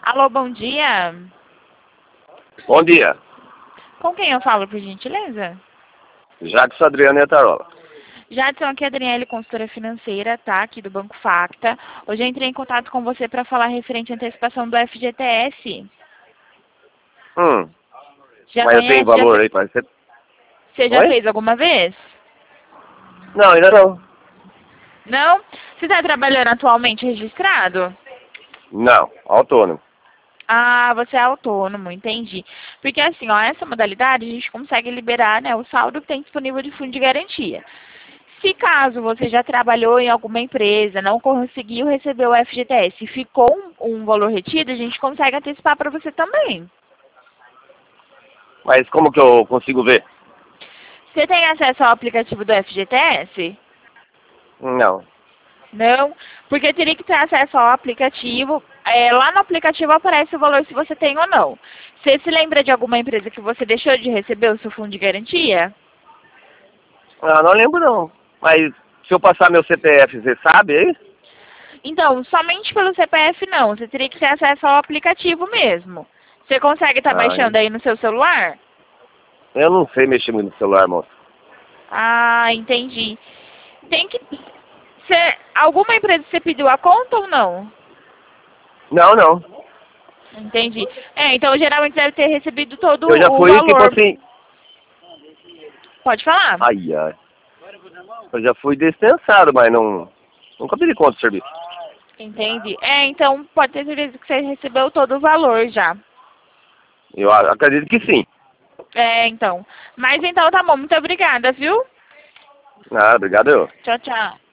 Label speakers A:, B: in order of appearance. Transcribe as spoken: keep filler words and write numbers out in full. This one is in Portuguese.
A: Alô, bom dia.
B: Bom dia.
A: Com quem eu falo, por gentileza?
B: Jadson Adriano e Tarola.
A: Jadson, aqui é a Daniele, consultora financeira, tá? Aqui do Banco Facta. Hoje eu entrei em contato com você para falar referente à antecipação do F G T S.
B: Hum,
A: Já
B: mas eu tenho
A: conhece? Já
B: valor
A: fe...
B: aí, parece.
A: Você já
B: Oi?
A: fez alguma vez?
B: Não, ainda não.
A: Não? Você está trabalhando atualmente registrado?
B: Não, autônomo.
A: Ah, você é autônomo, entendi. Porque assim, ó, essa modalidade a gente consegue liberar, né, o saldo que tem disponível de fundo de garantia. Se caso você já trabalhou em alguma empresa, não conseguiu receber o F G T S e ficou um, um valor retido, a gente consegue antecipar para você também.
B: Mas como que eu consigo ver?
A: Você tem acesso ao aplicativo do F G T S?
B: Não.
A: Não, porque teria que ter acesso ao aplicativo. É, lá no aplicativo aparece o valor se você tem ou não. Você se lembra de alguma empresa que você deixou de receber o seu fundo de garantia?
B: Ah, não lembro não. Mas se eu passar meu C P F, você sabe aí?
A: Então, somente pelo C P F não. Você teria que ter acesso ao aplicativo mesmo. Você consegue estar
B: Ah,
A: baixando aí no seu celular?
B: eu não sei mexer muito no celular, moço.
A: Ah, entendi. Tem que... Você, alguma empresa você pediu a conta ou não?
B: Não, não.
A: Entendi. É, então geralmente deve ter recebido todo
B: Eu já
A: o
B: fui, tipo
A: valor.
B: assim...
A: Pode falar.
B: Ai, ai. Eu já fui dispensado, mas não... Nunca pedi conta de serviço.
A: Entendi. É, então pode ter certeza que você recebeu todo o valor já.
B: Eu a- acredito que sim.
A: É, então. Mas então tá bom. Muito obrigada, viu?
B: Ah, obrigado eu.
A: Tchau, tchau.